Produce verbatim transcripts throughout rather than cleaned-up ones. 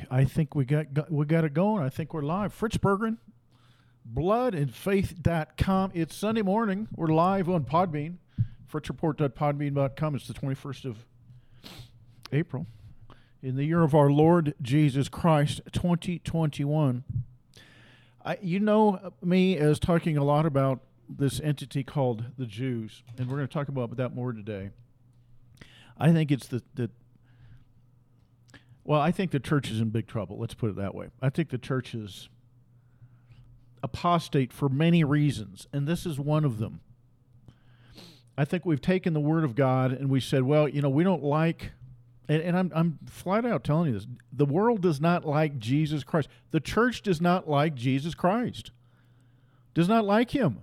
I think we got, got we got it going. I think we're live. Fritz Berggren, blood and faith dot com. It's Sunday morning. We're live on Podbean. fritz report dot podbean dot com. It's the twenty-first of April. In the year of our Lord Jesus Christ, twenty twenty-one. I, you know me as talking a lot about this entity called the Jews, and we're going to talk about that more today. I think it's the, the well, I think the church is in big trouble. Let's put it that way. I think the church is apostate for many reasons, and this is one of them. I think we've taken the Word of God and we said, well, you know, we don't like, and, and I'm I'm flat out telling you this, the world does not like Jesus Christ. The church does not like Jesus Christ. Does not like him.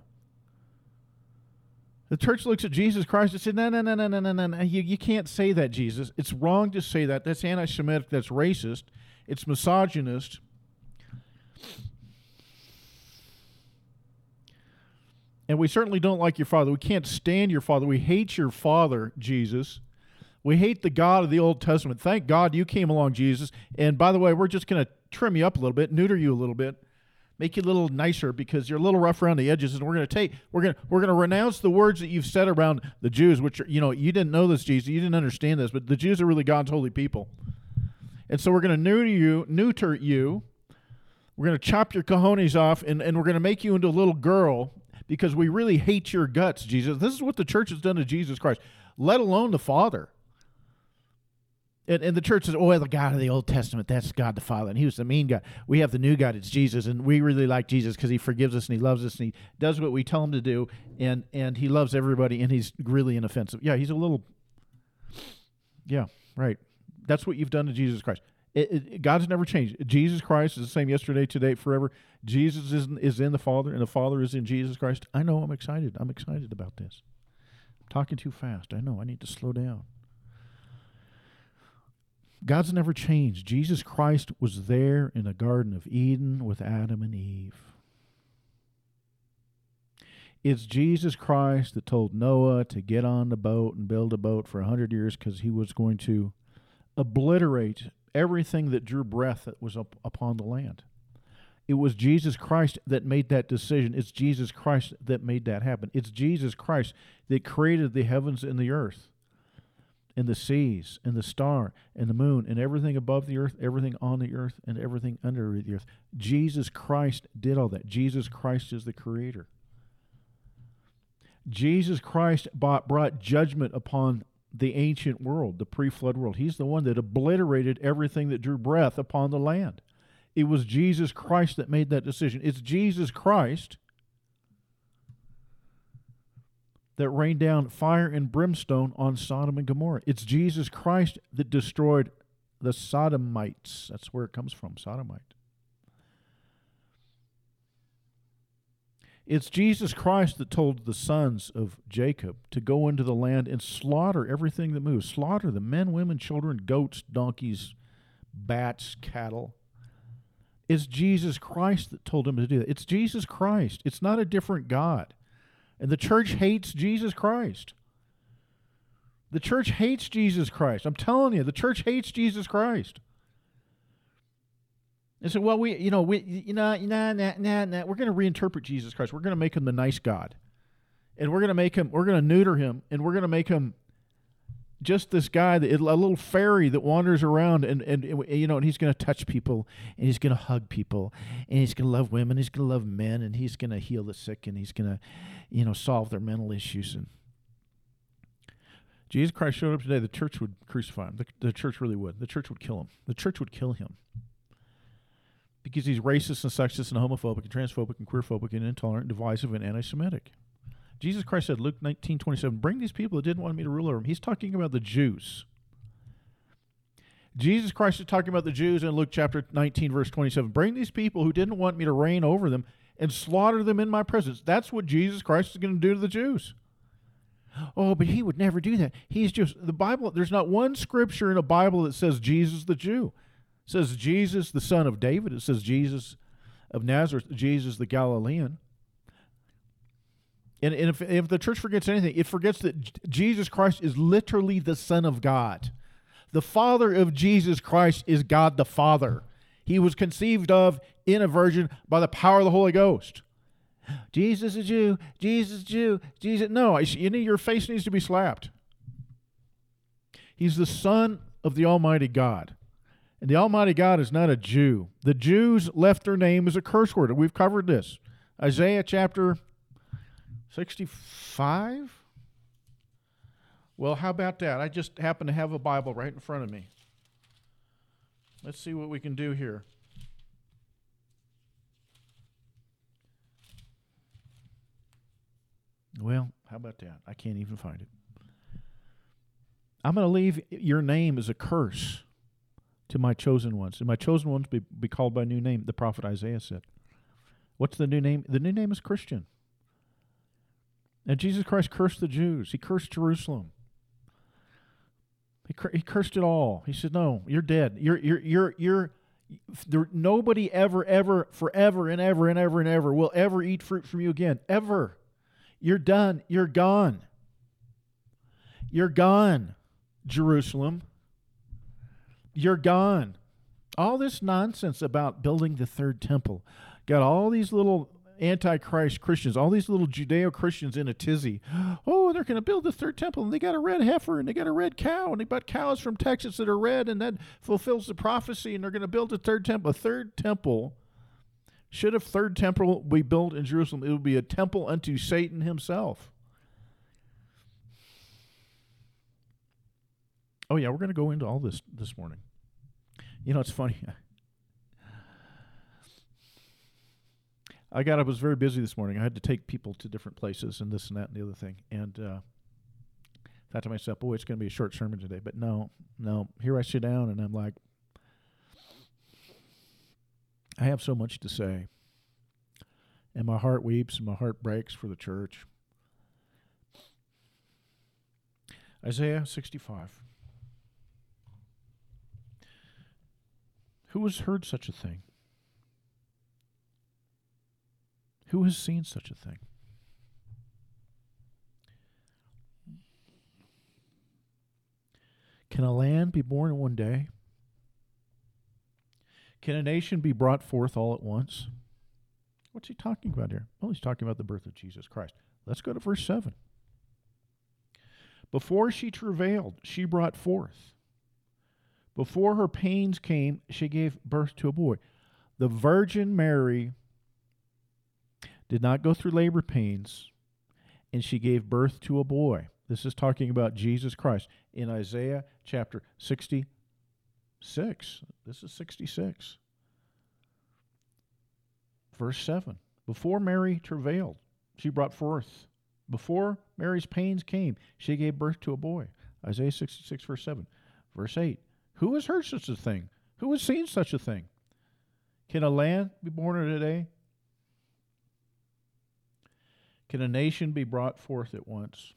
The church looks at Jesus Christ and says, no, no, no, no, no, no, no, no. You, you can't say that, Jesus. It's wrong to say that. That's anti-Semitic. That's racist. It's misogynist. And we certainly don't like your father. We can't stand your father. We hate your father, Jesus. We hate the God of the Old Testament. Thank God you came along, Jesus. And by the way, we're just going to trim you up a little bit, neuter you a little bit, make you a little nicer because you're a little rough around the edges. And we're going to take, we're going to, we're going to renounce the words that you've said around the Jews, which are, you know, you didn't know this, Jesus. You didn't understand this, but the Jews are really God's holy people. And so we're going to neuter you, neuter you. We're going to chop your cojones off, and, and we're going to make you into a little girl because we really hate your guts, Jesus. This is what the church has done to Jesus Christ, let alone the Father. And, and the church says, oh, the God of the Old Testament, that's God the Father. And he was the mean God. We have the new God, it's Jesus. And we really like Jesus because he forgives us and he loves us and he does what we tell him to do. And, and he loves everybody and he's really inoffensive. Yeah, he's a little, yeah, right. That's what you've done to Jesus Christ. It, it, God's never changed. Jesus Christ is the same yesterday, today, forever. Jesus is, is in the Father and the Father is in Jesus Christ. I know, I'm excited. I'm excited about this. I'm talking too fast. I know, I need to slow down. God's never changed. Jesus Christ was there in the Garden of Eden with Adam and Eve. It's Jesus Christ that told Noah to get on the boat and build a boat for one hundred years because he was going to obliterate everything that drew breath that was up upon the land. It was Jesus Christ that made that decision. It's Jesus Christ that made that happen. It's Jesus Christ that created the heavens and the earth, and the seas, and the star, and the moon, and everything above the earth, everything on the earth, and everything under the earth. Jesus Christ did all that. Jesus Christ is the creator. Jesus Christ brought, brought judgment upon the ancient world, the pre-flood world. He's the one that obliterated everything that drew breath upon the land. It was Jesus Christ that made that decision. It's Jesus Christ that rained down fire and brimstone on Sodom and Gomorrah. It's Jesus Christ that destroyed the Sodomites. That's where it comes from, Sodomite. It's Jesus Christ that told the sons of Jacob to go into the land and slaughter everything that moves. Slaughter the men, women, children, goats, donkeys, bats, cattle. It's Jesus Christ that told him to do that. It's Jesus Christ. It's not a different God. And the church hates Jesus Christ. The church hates Jesus Christ. I'm telling you, the church hates Jesus Christ. And so, well, we, you know, we, you know, nah, nah, nah, nah. We're going to reinterpret Jesus Christ. We're going to make him the nice God, and we're going to make him, we're going to neuter him, and we're going to make him just this guy, that, a little fairy that wanders around, and, and you know, and he's going to touch people, and he's going to hug people, and he's going to love women, he's going to love men, and he's going to heal the sick, and he's going to, you know, solve their mental issues. And Jesus Christ showed up today, the church would crucify him. The, the church really would. The church would kill him. The church would kill him. Because he's racist and sexist and homophobic and transphobic and queerphobic and intolerant and divisive and anti-Semitic. Jesus Christ said, Luke nineteen twenty-seven, bring these people that didn't want me to rule over them. He's talking about the Jews. Jesus Christ is talking about the Jews in Luke chapter nineteen, verse twenty-seven. Bring these people who didn't want me to reign over them and slaughter them in my presence. That's what Jesus Christ is going to do to the Jews. Oh, but he would never do that. He's just, the Bible, there's not one scripture in the Bible that says Jesus the Jew. It says Jesus, the son of David. It says Jesus of Nazareth, Jesus the Galilean. And, and if, if the church forgets anything, it forgets that J- Jesus Christ is literally the Son of God. The Father of Jesus Christ is God the Father. He was conceived of in a virgin by the power of the Holy Ghost. Jesus is a Jew. Jesus is a Jew. Jesus. No, you need, your face needs to be slapped. He's the Son of the Almighty God. And the Almighty God is not a Jew. The Jews left their name as a curse word. We've covered this. Isaiah chapter sixty-five? Well, how about that? I just happen to have a Bible right in front of me. Let's see what we can do here. Well, how about that? I can't even find it. I'm going to leave your name as a curse to my chosen ones. And my chosen ones be, be called by a new name, the prophet Isaiah said. What's the new name? The new name is Christian. And Jesus Christ cursed the Jews. He cursed Jerusalem. He, cur- he cursed it all. He said, no, you're dead. You're, you're, you're, you're, there, nobody ever, ever, forever and ever and ever and ever will ever eat fruit from you again. Ever. You're done. You're gone. You're gone, Jerusalem. You're gone. All this nonsense about building the third temple. Got all these little Antichrist Christians, all these little Judeo-Christians in a tizzy. Oh, they're going to build the third temple, and they got a red heifer, and they got a red cow, and they got cows from Texas that are red, and that fulfills the prophecy, and they're going to build a third temple. A third temple, should a third temple be built in Jerusalem, it would be a temple unto Satan himself. Oh, yeah, we're going to go into all this this morning. You know, it's funny. I got up, I was very busy this morning. I had to take people to different places and this and that and the other thing. And uh, thought to myself, boy, it's going to be a short sermon today. But no, no. Here I sit down and I'm like, I have so much to say. And my heart weeps and my heart breaks for the church. Isaiah sixty-five. Who has heard such a thing? Who has seen such a thing? Can a land be born in one day? Can a nation be brought forth all at once? What's he talking about here? Well, he's talking about the birth of Jesus Christ. Let's go to verse seven. Before she travailed, she brought forth. Before her pains came, she gave birth to a boy. The Virgin Mary did not go through labor pains, and she gave birth to a boy. This is talking about Jesus Christ in Isaiah chapter sixty-six. This is sixty-six. Verse seven. Before Mary travailed, she brought forth. Before Mary's pains came, she gave birth to a boy. Isaiah sixty-six, verse seven. Verse eight. Who has heard such a thing? Who has seen such a thing? Can a land be born in a day? Can a nation be brought forth at once?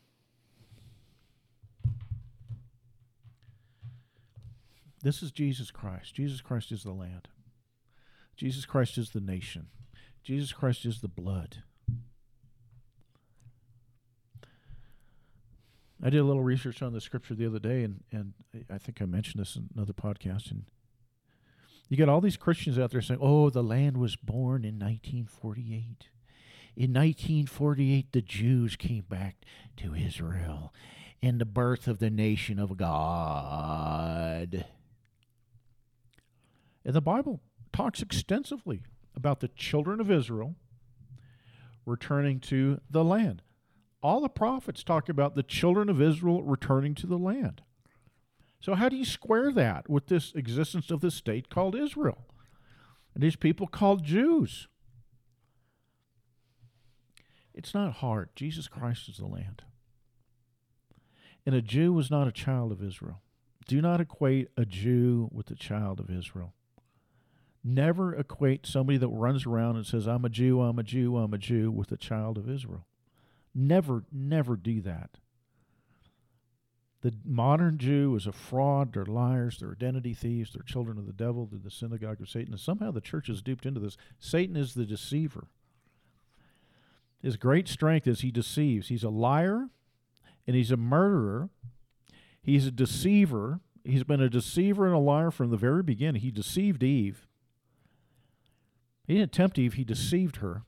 This is Jesus Christ. Jesus Christ is the land. Jesus Christ is the nation. Jesus Christ is the blood. I did a little research on the scripture the other day, and, and I think I mentioned this in another podcast. And you got all these Christians out there saying, oh, the land was born in nineteen forty-eight. In nineteen forty-eight, the Jews came back to Israel in the birth of the nation of God. And the Bible talks extensively about the children of Israel returning to the land. All the prophets talk about the children of Israel returning to the land. So how do you square that with this existence of this state called Israel? And these people called Jews? It's not hard. Jesus Christ is the land. And a Jew was not a child of Israel. Do not equate a Jew with a child of Israel. Never equate somebody that runs around and says, I'm a Jew, I'm a Jew, I'm a Jew, with a child of Israel. Never, never do that. The modern Jew is a fraud. They're liars. They're identity thieves. They're children of the devil. They're the synagogue of Satan. And somehow the church is duped into this. Satan is the deceiver. His great strength is he deceives. He's a liar, and he's a murderer. He's a deceiver. He's been a deceiver and a liar from the very beginning. He deceived Eve. He didn't tempt Eve, he deceived her.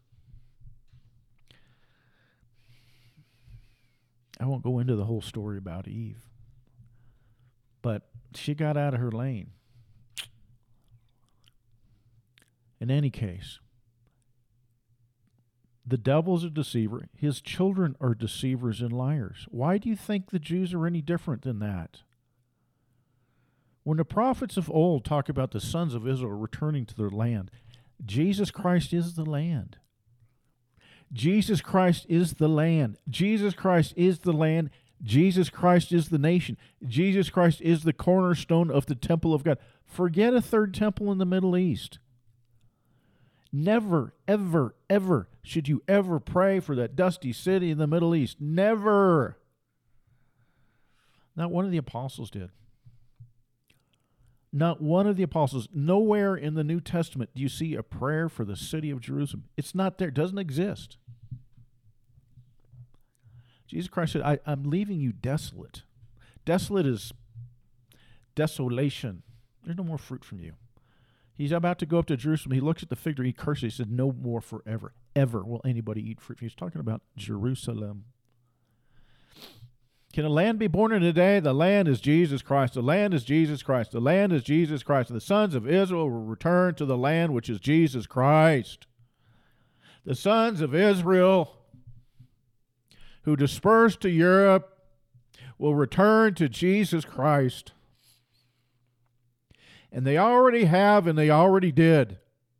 I won't go into the whole story about Eve, but she got out of her lane. In any case, the devil's a deceiver. His children are deceivers and liars. Why do you think the Jews are any different than that? When the prophets of old talk about the sons of Israel returning to their land, Jesus Christ is the land. Jesus Christ is the land. Jesus Christ is the land. Jesus Christ is the nation. Jesus Christ is the cornerstone of the temple of God. Forget a third temple in the Middle East. Never, ever, ever should you ever pray for that dusty city in the Middle East. Never. Not one of the apostles did. Not one of the apostles. Nowhere in the New Testament do you see a prayer for the city of Jerusalem. It's not there. It doesn't exist. Jesus Christ said, I, I'm leaving you desolate. Desolate is desolation. There's no more fruit from you. He's about to go up to Jerusalem. He looks at the fig tree. He curses. He said, no more forever. Ever will anybody eat fruit. He's talking about Jerusalem. Can a land be born in a day? The land is Jesus Christ. The land is Jesus Christ. The land is Jesus Christ. The sons of Israel will return to the land which is Jesus Christ. The sons of Israel who dispersed to Europe will return to Jesus Christ. And they already have, and they already did.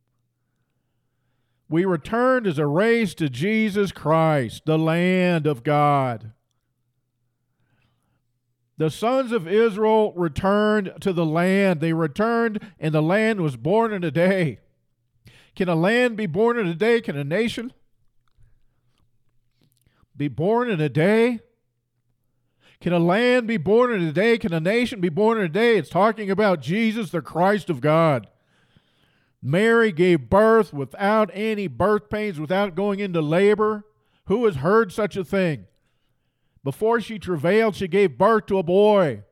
We returned as a race to Jesus Christ, the land of God. The sons of Israel returned to the land. They returned, and the land was born in a day. Can a land be born in a day? Can a nation be born in a day? Can a land be born in a day? Can a nation be born in a day? It's talking about Jesus, the Christ of God. Mary gave birth without any birth pains, without going into labor. Who has heard such a thing? Before she travailed, she gave birth to a boy.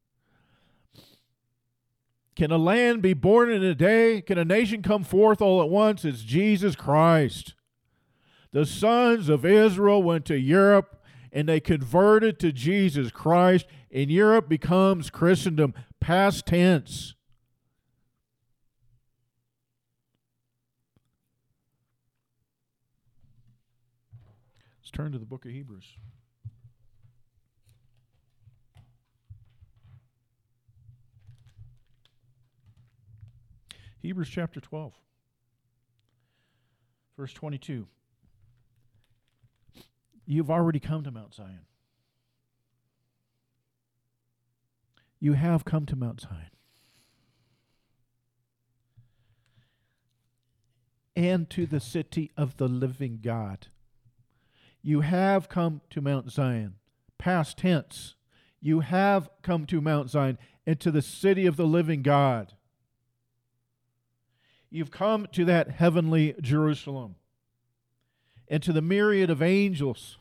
Can a land be born in a day? Can a nation come forth all at once? It's Jesus Christ. The sons of Israel went to Europe, and they converted to Jesus Christ, and Europe becomes Christendom, past tense. Let's turn to the book of Hebrews. Hebrews chapter twelve, verse twenty-two. You've already come to Mount Zion. You have come to Mount Zion. And to the city of the living God. You have come to Mount Zion. Past tense. You have come to Mount Zion and to the city of the living God. You've come to that heavenly Jerusalem and to the myriad of angels.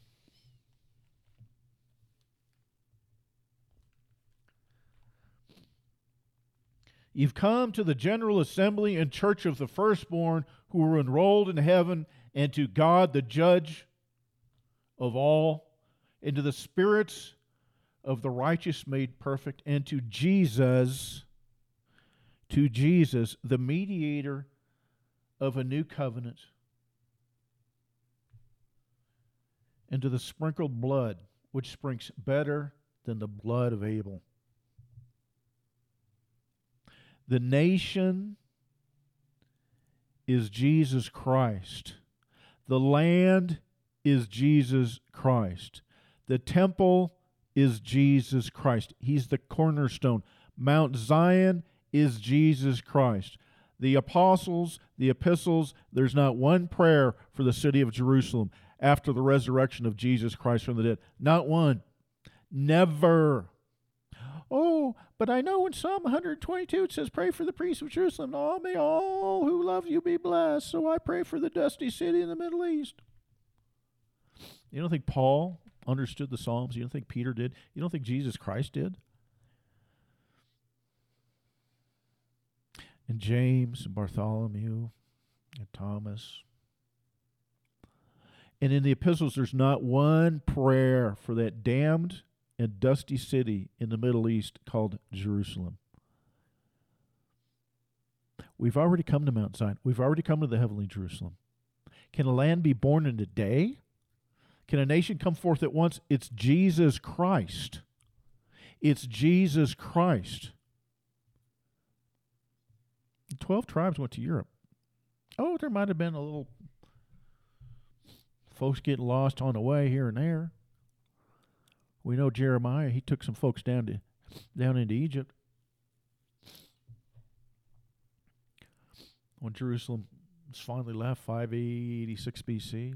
You've come to the general assembly and church of the firstborn who were enrolled in heaven, and to God the judge of all, and to the spirits of the righteous made perfect, and to Jesus, to Jesus, the mediator of a new covenant, and to the sprinkled blood, which springs better than the blood of Abel. The nation is Jesus Christ. The land is Jesus Christ. The temple is Jesus Christ. He's the cornerstone. Mount Zion is Jesus Christ. The apostles, the epistles, there's not one prayer for the city of Jerusalem after the resurrection of Jesus Christ from the dead. Not one. Never. Oh, but I know in Psalm one twenty-two it says, pray for the priests of Jerusalem. Oh, may all who love you be blessed. So I pray for the dusty city in the Middle East. You don't think Paul understood the Psalms? You don't think Peter did? You don't think Jesus Christ did? And James and Bartholomew and Thomas. And in the epistles, there's not one prayer for that damned and dusty city in the Middle East called Jerusalem. We've already come to Mount Zion. We've already come to the heavenly Jerusalem. Can a land be born in a day? Can a nation come forth at once? It's Jesus Christ. It's Jesus Christ. The twelve tribes went to Europe. Oh, there might have been a little folks getting lost on the way here and there. We know Jeremiah, he took some folks down to down into Egypt. When Jerusalem was finally left, five eighty-six B C.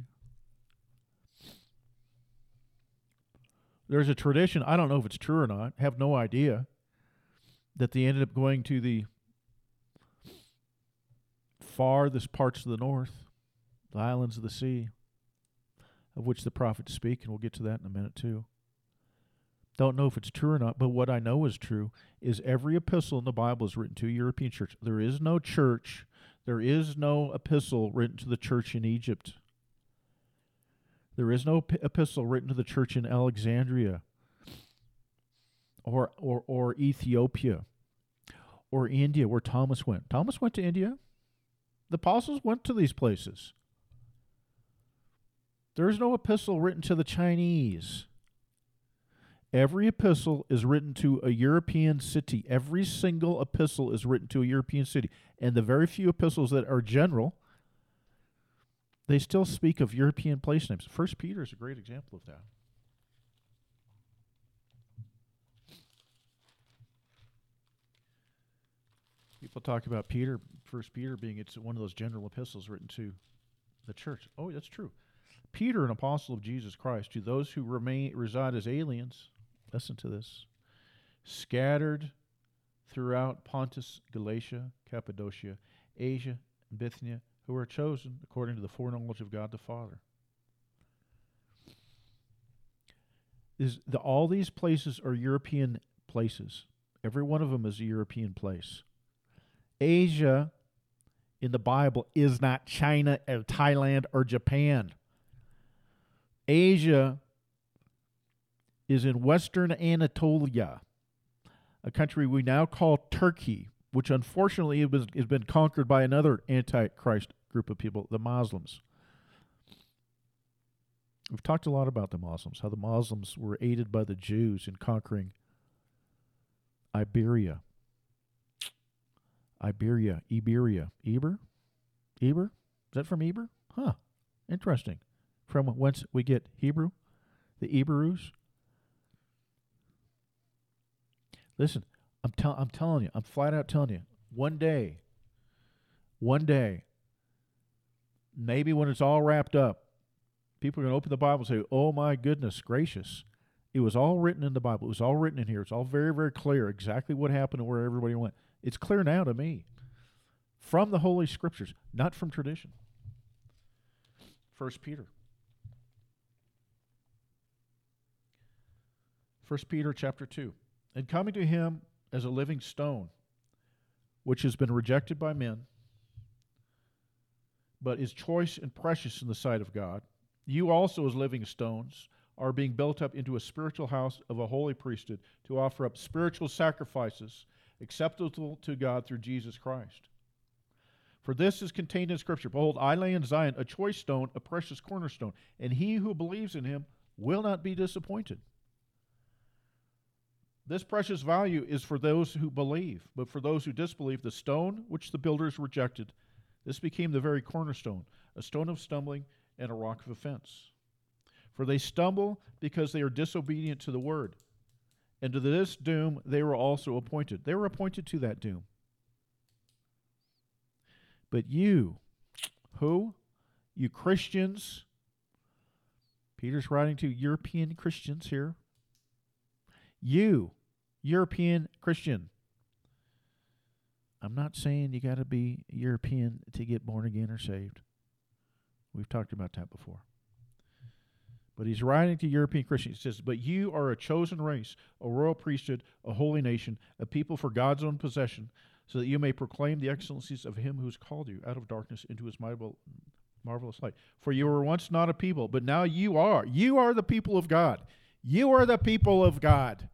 There's a tradition, I don't know if it's true or not, have no idea, that they ended up going to the farthest parts of the north, the islands of the sea, of which the prophets speak, and we'll get to that in a minute too. Don't know if it's true or not, but what I know is true is every epistle in the Bible is written to a European church. There is no church, there is no epistle written to the church in Egypt. There is no p- epistle written to the church in Alexandria or, or, or Ethiopia or India, where Thomas went. Thomas went to India. The apostles went to these places. There is no epistle written to the Chinese. Every epistle is written to a European city. Every single epistle is written to a European city. And the very few epistles that are general, they still speak of European place names. First Peter is a great example of that. People talk about Peter, First Peter being it's one of those general epistles written to the church. Oh, that's true. Peter, an apostle of Jesus Christ, to those who remain reside as aliens, listen to this, scattered throughout Pontus, Galatia, Cappadocia, Asia, and Bithynia, who are chosen according to the foreknowledge of God the Father. Is the, all these places are European places. Every one of them is a European place. Asia in the Bible is not China or Thailand or Japan. Asia is in western Anatolia, a country we now call Turkey, which unfortunately it was, has been conquered by another antichrist group of people, the Muslims. We've talked a lot about the Muslims, how the Muslims were aided by the Jews in conquering Iberia. Iberia, Iberia, Eber? Eber? Is that from Eber? Huh, interesting. From whence we get Hebrew, the Hebrews. Listen, I'm, tell- I'm telling you, I'm flat out telling you, one day, one day, maybe when it's all wrapped up, people are going to open the Bible and say, oh my goodness gracious, it was all written in the Bible. It was all written in here. It's all very, very clear exactly what happened and where everybody went. It's clear now to me from the Holy Scriptures, not from tradition. First Peter. First Peter chapter two. And coming to him as a living stone, which has been rejected by men, but is choice and precious in the sight of God, you also as living stones are being built up into a spiritual house of a holy priesthood to offer up spiritual sacrifices acceptable to God through Jesus Christ. For this is contained in Scripture. Behold, I lay in Zion a choice stone, a precious cornerstone, and he who believes in him will not be disappointed. This precious value is for those who believe, but for those who disbelieve, the stone which the builders rejected, this became the very cornerstone, a stone of stumbling and a rock of offense. For they stumble because they are disobedient to the word, and to this doom they were also appointed. They were appointed to that doom. But you, who? You Christians, Peter's writing to European Christians here. You, European Christian. I'm not saying you got to be European to get born again or saved. We've talked about that before. But he's writing to European Christians. He says, but you are a chosen race, a royal priesthood, a holy nation, a people for God's own possession, so that you may proclaim the excellencies of him who has called you out of darkness into his marvel- marvelous light. For you were once not a people, but now you are. You are the people of God. You are the people of God.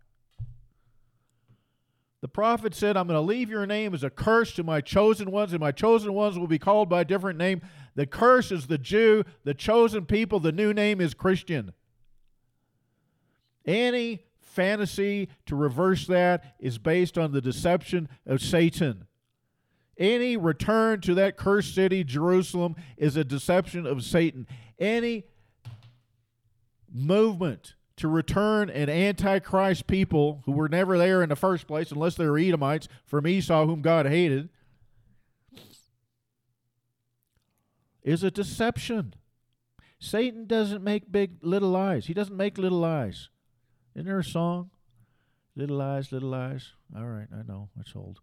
The prophet said, I'm going to leave your name as a curse to my chosen ones, and my chosen ones will be called by a different name. The curse is the Jew, the chosen people. The new name is Christian. Any fantasy to reverse that is based on the deception of Satan. Any return to that cursed city, Jerusalem, is a deception of Satan. Any movement to return an antichrist people who were never there in the first place, unless they were Edomites from Esau, whom God hated, is a deception. Satan doesn't make big little lies. He doesn't make little lies. Isn't there a song? Little lies, little lies. All right, I know. That's old.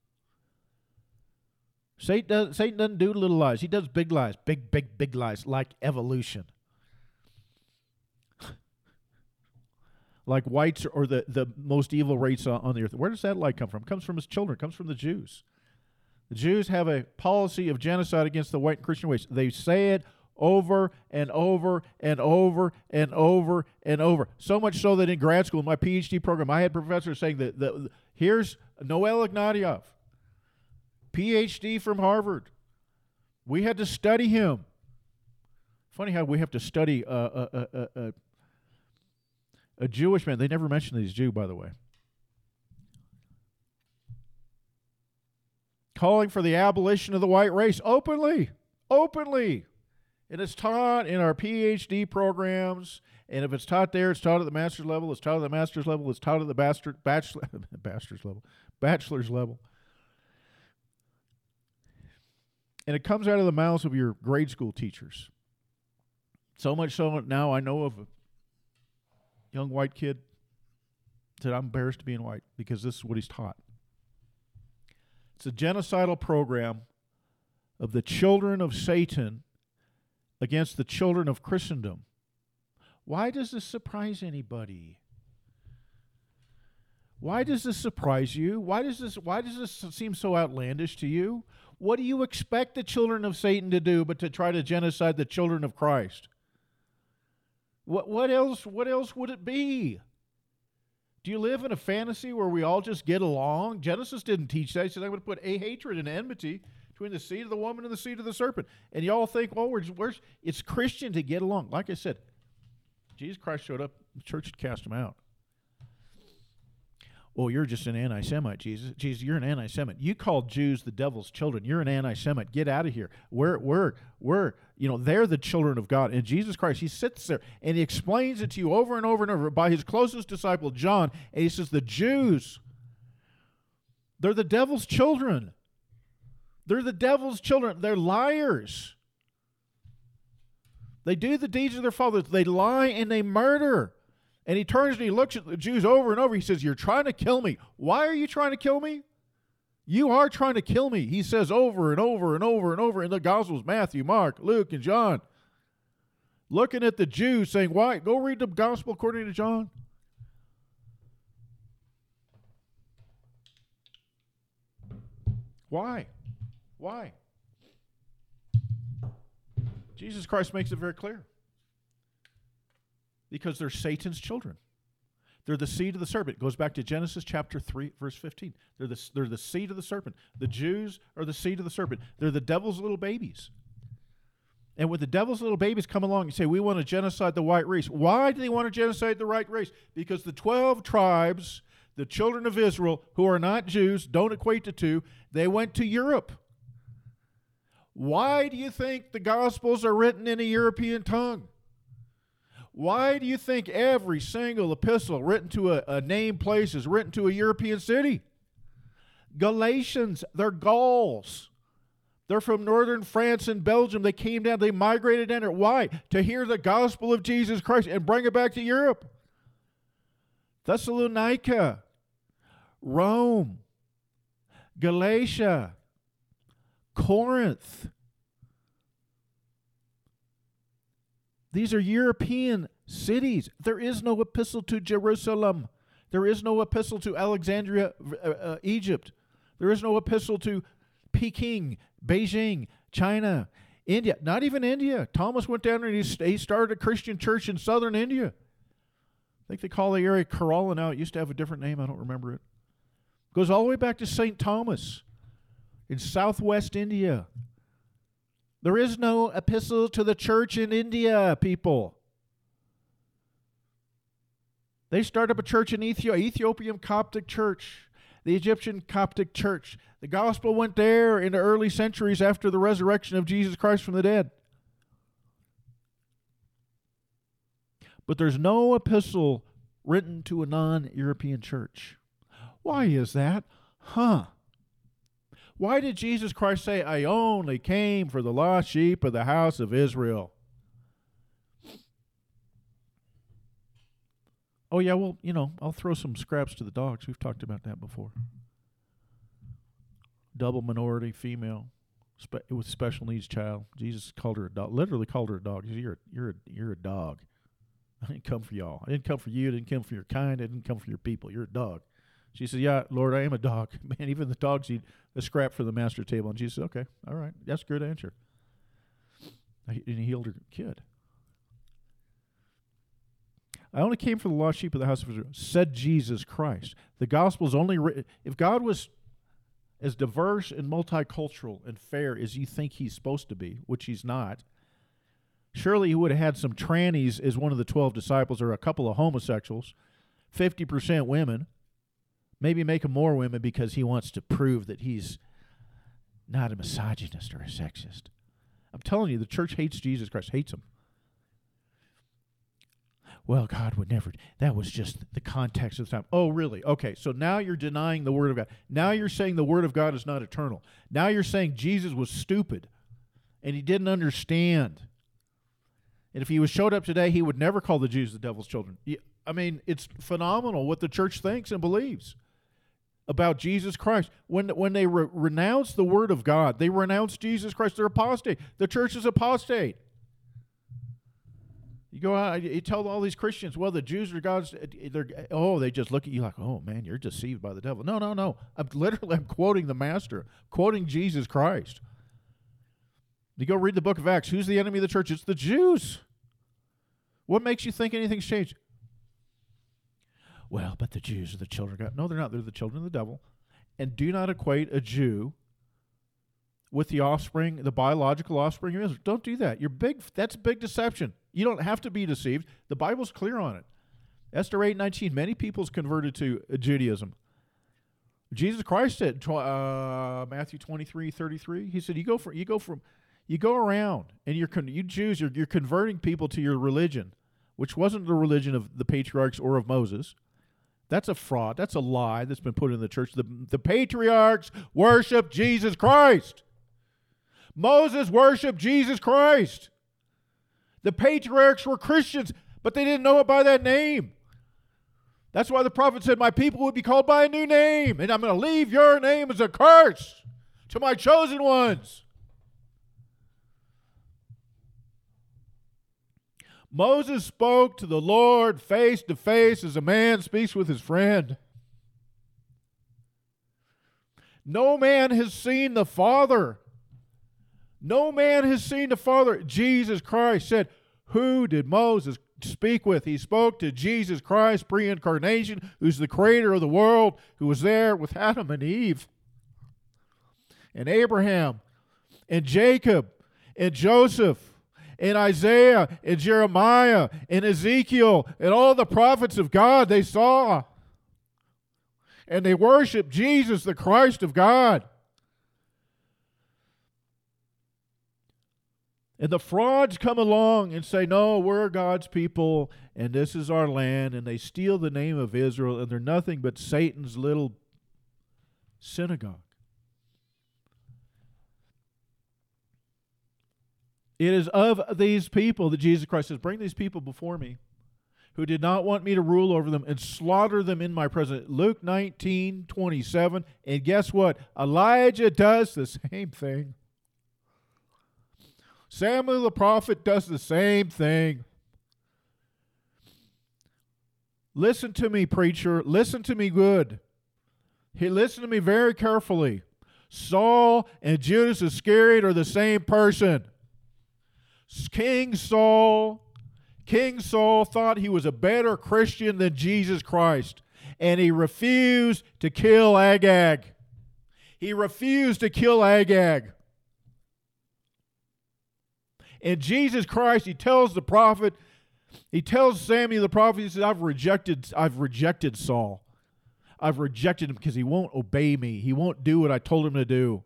Satan, does, Satan doesn't do little lies. He does big lies. Big, big, big lies, like evolution. Like whites are the, the most evil race on the earth. Where does that lie come from? It comes from his children. It comes from the Jews. The Jews have a policy of genocide against the white and Christian race. They say it over and over and over and over and over. So much so that in grad school, in my P H D program, I had professors saying that the, the, here's Noel Ignatieff, P H D from Harvard. We had to study him. Funny how we have to study a, a, a, a, a Jewish man. They never mentioned that he's Jew, by the way. Calling for the abolition of the white race openly, openly. And it's taught in our P H D programs, and if it's taught there, it's taught at the master's level, it's taught at the master's level, it's taught at the bachelor, bachelor, bachelor's level, bachelor's level. And it comes out of the mouths of your grade school teachers. So much so now I know of a young white kid said, I'm embarrassed to being white because this is what he's taught. It's a genocidal program of the children of Satan against the children of Christendom. Why does this surprise anybody? Why does this surprise you? Why does this why does this seem so outlandish to you? What do you expect the children of Satan to do but to try to genocide the children of Christ? What what else what else would it be? Do you live in a fantasy where we all just get along? Genesis didn't teach that. He said, I'm going to put a hatred and enmity between the seed of the woman and the seed of the serpent. And y'all think, well, we're, we're, it's Christian to get along. Like I said, Jesus Christ showed up, the church had cast him out. Oh, you're just an anti-Semite, Jesus. Jesus, you're an anti-Semite. You called Jews the devil's children. You're an anti-Semite. Get out of here. We're, we're, we're, you know, they're the children of God. And Jesus Christ, he sits there and he explains it to you over and over and over by his closest disciple, John. And he says, the Jews, they're the devil's children. They're the devil's children. They're liars. They do the deeds of their fathers. They lie and they murder. And he turns and he looks at the Jews over and over. He says, you're trying to kill me. Why are you trying to kill me? You are trying to kill me. He says over and over and over and over in the Gospels, Matthew, Mark, Luke, and John. Looking at the Jews saying, why? Go read the Gospel according to John. Why? Why? Jesus Christ makes it very clear. Because they're Satan's children. They're the seed of the serpent. It goes back to Genesis chapter three, verse fifteen. They're the, they're the seed of the serpent. The Jews are the seed of the serpent. They're the devil's little babies. And when the devil's little babies come along and say, we want to genocide the white race. Why do they want to genocide the white race? Because the twelve tribes, the children of Israel, who are not Jews, don't equate the two, they went to Europe. Why do you think the Gospels are written in a European tongue? Why do you think every single epistle written to a, a named place is written to a European city? Galatians, they're Gauls. They're from northern France and Belgium. They came down, they migrated in there. Why? To hear the gospel of Jesus Christ and bring it back to Europe. Thessalonica, Rome, Galatia, Corinth. These are European cities. There is no epistle to Jerusalem. There is no epistle to Alexandria, uh, uh, Egypt. There is no epistle to Peking, Beijing, China, India. Not even India. Thomas went down and he, he started a Christian church in southern India. I think they call the area Kerala now. It used to have a different name. I don't remember it. Goes all the way back to Saint Thomas in southwest India. There is no epistle to the church in India, people. They started up a church in Ethiopia, Ethiopian Coptic Church, the Egyptian Coptic Church. The gospel went there in the early centuries after the resurrection of Jesus Christ from the dead. But there's no epistle written to a non-European church. Why is that? Huh. Why did Jesus Christ say, I only came for the lost sheep of the house of Israel? Oh, yeah, well, you know, I'll throw some scraps to the dogs. We've talked about that before. Double minority, female, spe- with special needs child. Jesus called her a dog, literally called her a dog. He said, you're, a, you're, a, you're a dog. I didn't come for y'all. I didn't come for you. I didn't come for your kind. I didn't come for your people. You're a dog. She said, yeah, Lord, I am a dog. Man, even the dogs eat a scrap from the master table. And Jesus said, okay, all right, that's a good answer. And he healed her kid. I only came for the lost sheep of the house of Israel, said Jesus Christ. The gospel is only written. If God was as diverse and multicultural and fair as you think he's supposed to be, which he's not, surely he would have had some trannies as one of the twelve disciples, or a couple of homosexuals, fifty percent women, maybe make them more women because he wants to prove that he's not a misogynist or a sexist. I'm telling you, the church hates Jesus Christ, hates him. Well, God would never. That was just the context of the time. Oh, really? Okay, so now you're denying the Word of God. Now you're saying the Word of God is not eternal. Now you're saying Jesus was stupid and he didn't understand. And if he was showed up today, he would never call the Jews the devil's children. I mean, it's phenomenal what the church thinks and believes about Jesus Christ. When, when they re- renounce the Word of God, they renounce Jesus Christ. They're apostate. The church is apostate. You go out, you tell all these Christians, well, the Jews are God's, they're, oh, they just look at you like, oh, man, you're deceived by the devil. No, no, no. I'm literally, I'm quoting the Master, quoting Jesus Christ. You go read the book of Acts. Who's the enemy of the church? It's the Jews. What makes you think anything's changed? Well, but the Jews are the children of God. No, they're not. They're the children of the devil. And do not equate a Jew with the offspring, the biological offspring of Israel. Don't do that. You're big. That's big deception. You don't have to be deceived. The Bible's clear on it. Esther eight nineteen, many people's converted to Judaism. Jesus Christ said, uh, Matthew twenty-three thirty-three, he said, you go for, you go from, you go around, and you're con- you Jews, you're, you're converting people to your religion, which wasn't the religion of the patriarchs or of Moses. That's a fraud. That's a lie that's been put in the church. The, the patriarchs worship Jesus Christ. Moses worshiped Jesus Christ. The patriarchs were Christians, but they didn't know it by that name. That's why the prophet said, my people would be called by a new name, and I'm going to leave your name as a curse to my chosen ones. Moses spoke to the Lord face to face as a man speaks with his friend. No man has seen the Father. No man has seen the Father. Jesus Christ said, who did Moses speak with? He spoke to Jesus Christ, pre-incarnation, who's the creator of the world, who was there with Adam and Eve, and Abraham, and Jacob, and Joseph, and Isaiah, and Jeremiah, and Ezekiel, and all the prophets of God they saw. And they worshiped Jesus, the Christ of God. And the frauds come along and say, no, we're God's people, and this is our land, and they steal the name of Israel, and they're nothing but Satan's little synagogue. It is of these people that Jesus Christ says, bring these people before me, who did not want me to rule over them, and slaughter them in my presence. Luke nineteen twenty-seven, and guess what? Elijah does the same thing. Samuel the prophet does the same thing. Listen to me, preacher. Listen to me good. He, listen to me very carefully. Saul and Judas Iscariot are the same person. King Saul, King Saul thought he was a better Christian than Jesus Christ, and he refused to kill Agag. He refused to kill Agag. And Jesus Christ, he tells the prophet, he tells Samuel the prophet, he says, I've rejected, I've rejected Saul. I've rejected him because he won't obey me. He won't do what I told him to do.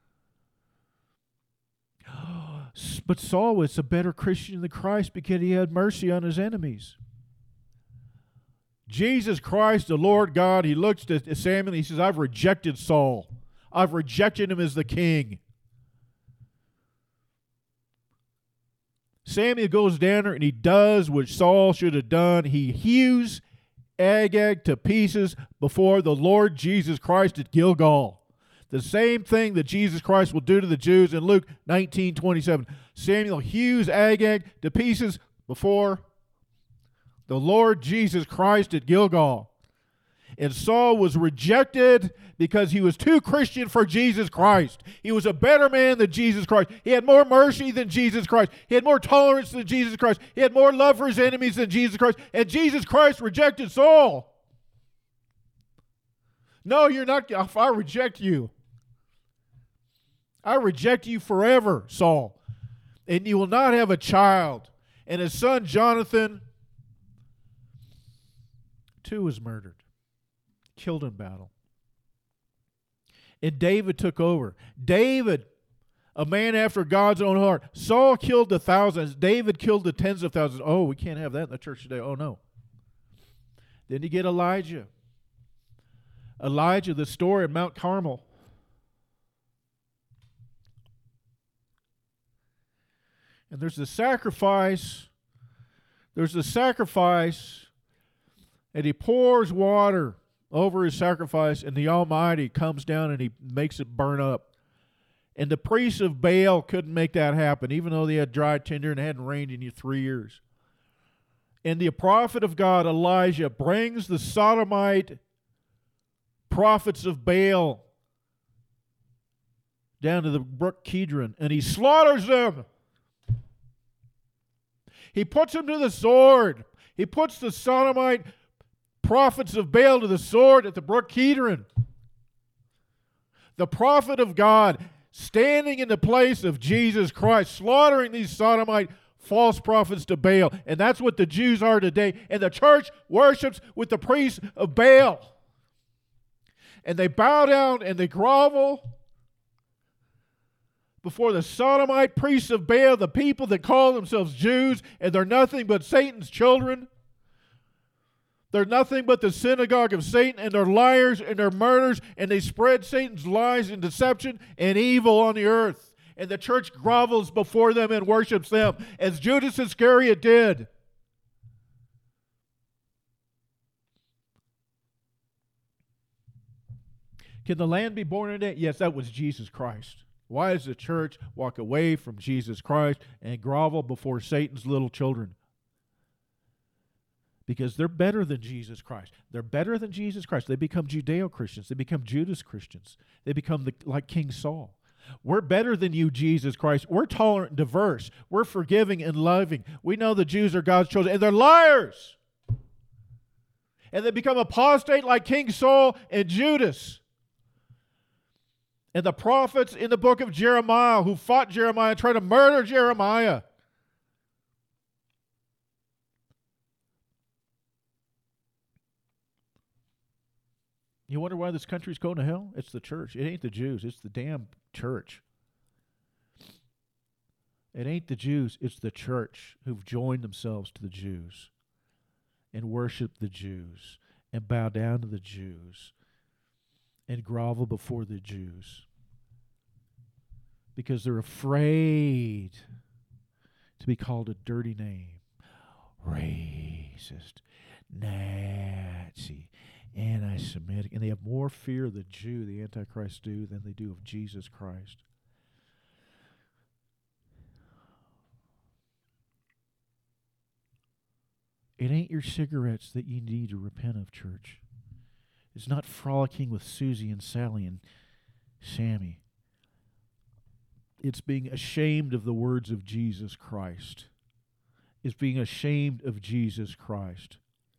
But Saul was a better Christian than Christ because he had mercy on his enemies. Jesus Christ, the Lord God, he looks at Samuel and he says, I've rejected Saul. I've rejected him as the king. Samuel goes down there and he does what Saul should have done. He hews Agag to pieces before the Lord Jesus Christ at Gilgal. The same thing that Jesus Christ will do to the Jews in Luke nineteen twenty-seven. Samuel hews Agag to pieces before the Lord Jesus Christ at Gilgal. And Saul was rejected because he was too Christian for Jesus Christ. He was a better man than Jesus Christ. He had more mercy than Jesus Christ. He had more tolerance than Jesus Christ. He had more love for his enemies than Jesus Christ. And Jesus Christ rejected Saul. No, you're not. I reject you. I reject you forever, Saul. And you will not have a child. And his son Jonathan, too, was murdered. Killed in battle. And David took over. David, a man after God's own heart. Saul killed the thousands. David killed the tens of thousands. Oh, we can't have that in the church today. Oh, no. Then you get Elijah. Elijah, the story of Mount Carmel. And there's the sacrifice. There's the sacrifice. And he pours water over his sacrifice, and the Almighty comes down and he makes it burn up. And the priests of Baal couldn't make that happen, even though they had dry tinder and it hadn't rained in three years. And the prophet of God, Elijah, brings the sodomite prophets of Baal down to the brook Kidron, and he slaughters them. He puts them to the sword. He puts the sodomite prophets of Baal to the sword at the brook Kidron. The prophet of God standing in the place of Jesus Christ, slaughtering these sodomite false prophets to Baal. And that's what the Jews are today. And the church worships with the priests of Baal. And they bow down and they grovel before the sodomite priests of Baal, the people that call themselves Jews, and they're nothing but Satan's children. They're nothing but the synagogue of Satan, and they're liars and they're murderers, and they spread Satan's lies and deception and evil on the earth. And the church grovels before them and worships them, as Judas Iscariot did. Can the land be born again? Yes, that was Jesus Christ. Why does the church walk away from Jesus Christ and grovel before Satan's little children? Because they're better than Jesus Christ. They're better than Jesus Christ. They become Judeo-Christians. They become Judas Christians. They become the, like King Saul. We're better than you, Jesus Christ. We're tolerant and diverse. We're forgiving and loving. We know the Jews are God's chosen, and they're liars. And they become apostate like King Saul and Judas. And the prophets in the book of Jeremiah who fought Jeremiah and tried to murder Jeremiah. You wonder why this country's going to hell? It's the church. It ain't the Jews. It's the damn church. It ain't the Jews. It's the church who've joined themselves to the Jews and worship the Jews and bow down to the Jews and grovel before the Jews because they're afraid to be called a dirty name. Racist, Nazi, anti-Semitic, and they have more fear of the Jew, the Antichrist, do than they do of Jesus Christ. It ain't your cigarettes that you need to repent of, church. is not frolicking with Susie and Sally and Sammy. It's being ashamed of the words of Jesus Christ. It's being ashamed of Jesus Christ.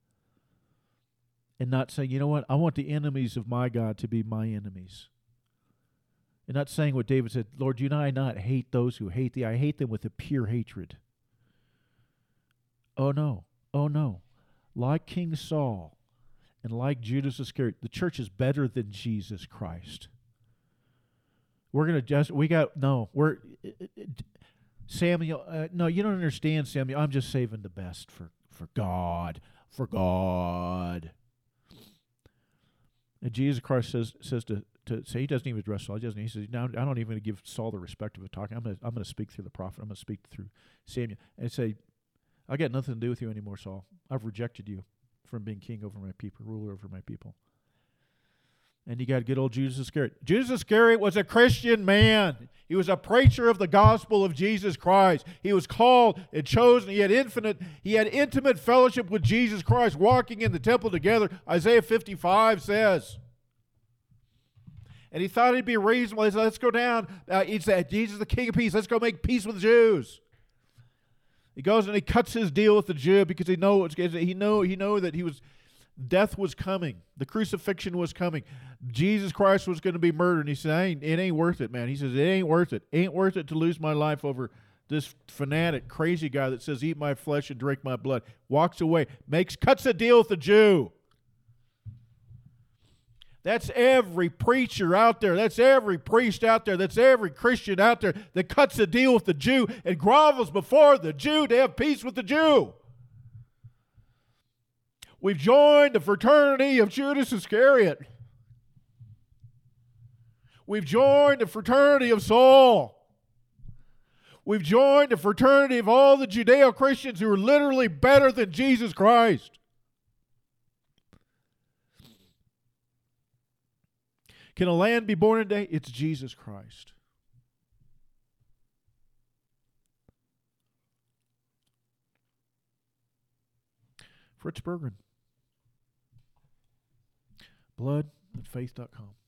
And not saying, you know what, I want the enemies of my God to be my enemies. And not saying what David said, Lord, do I not hate those who hate thee? I hate them with a pure hatred. Oh no, oh no. Like King Saul and like Judas Iscariot, the church is better than Jesus Christ. We're going to just, we got, no, we're, Samuel, uh, no, you don't understand, Samuel. I'm just saving the best for, for God, for God. And Jesus Christ says says to, to say, he doesn't even address Saul. He doesn't. He says, now I don't even give Saul the respect of a talking. I'm going to I'm going to speak through the prophet. I'm going to speak through Samuel and say, I got nothing to do with you anymore, Saul. I've rejected you from being king over my people, ruler over my people. And you got good old Judas Iscariot. Judas Iscariot was a Christian man. He was a preacher of the gospel of Jesus Christ. He was called and chosen. He had infinite, he had intimate fellowship with Jesus Christ, walking in the temple together. Isaiah fifty-five says. And he thought it'd be reasonable. He said, let's go down. Uh, he said, Jesus is the King of peace. Let's go make peace with the Jews. He goes and he cuts his deal with the Jew because he know he know he know that he was death was coming. The crucifixion was coming. Jesus Christ was going to be murdered. And he said, I ain't, it ain't worth it, man. He says, it ain't worth it. Ain't worth it to lose my life over this fanatic, crazy guy that says, eat my flesh and drink my blood. Walks away, makes, cuts a deal with the Jew. That's every preacher out there. That's every priest out there. That's every Christian out there that cuts a deal with the Jew and grovels before the Jew to have peace with the Jew. We've joined the fraternity of Judas Iscariot. We've joined the fraternity of Saul. We've joined the fraternity of all the Judeo-Christians who are literally better than Jesus Christ. Can a land be born in a day? It's Jesus Christ. Fritz Berggren. blood and faith dot com